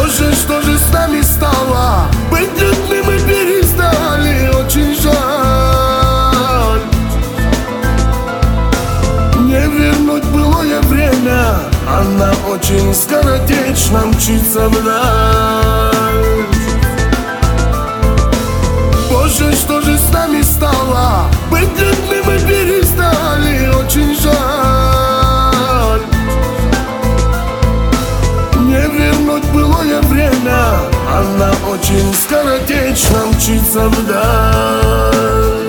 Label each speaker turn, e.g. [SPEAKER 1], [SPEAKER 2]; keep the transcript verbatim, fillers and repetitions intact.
[SPEAKER 1] Боже, что же с нами стало? Быть людьми мы перестали, очень жаль. Не вернуть былое время, она очень скоротечно мчится вдаль. Боже, что же с нами стало? Быть людьми мы перестали, очень жаль. Не вернуть былое время, она очень скоротечно мчится вдаль.